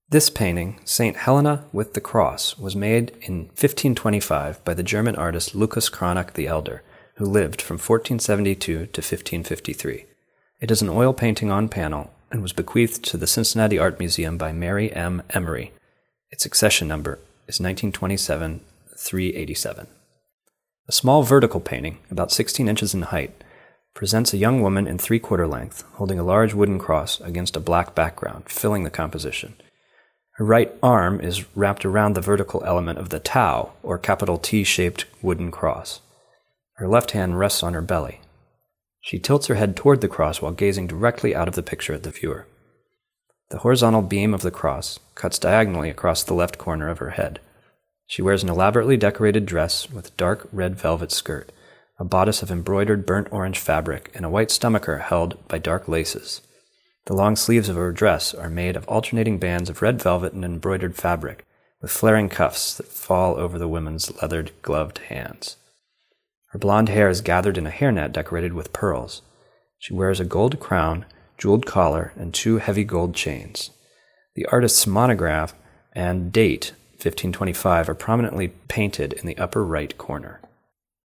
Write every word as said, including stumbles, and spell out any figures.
This painting, Saint Helena with the Cross, was made in fifteen twenty-five by the German artist Lucas Cranach the Elder, who lived from fourteen seventy-two to fifteen fifty-three. It is an oil painting on panel and was bequeathed to the Cincinnati Art Museum by Mary M. Emery. Its accession number is nineteen twenty-seven three eighty-seven. A small vertical painting, about sixteen inches in height, presents a young woman in three-quarter length, holding a large wooden cross against a black background, filling the composition. Her right arm is wrapped around the vertical element of the Tau, or capital T-shaped wooden cross. Her left hand rests on her belly. She tilts her head toward the cross while gazing directly out of the picture at the viewer. The horizontal beam of the cross cuts diagonally across the left corner of her head. She wears an elaborately decorated dress with a dark red velvet skirt, a bodice of embroidered burnt orange fabric, and a white stomacher held by dark laces. The long sleeves of her dress are made of alternating bands of red velvet and embroidered fabric, with flaring cuffs that fall over the woman's leathered, gloved hands. Her blonde hair is gathered in a hairnet decorated with pearls. She wears a gold crown, jeweled collar, and two heavy gold chains. The artist's monograph and date, fifteen twenty-five, are prominently painted in the upper right corner.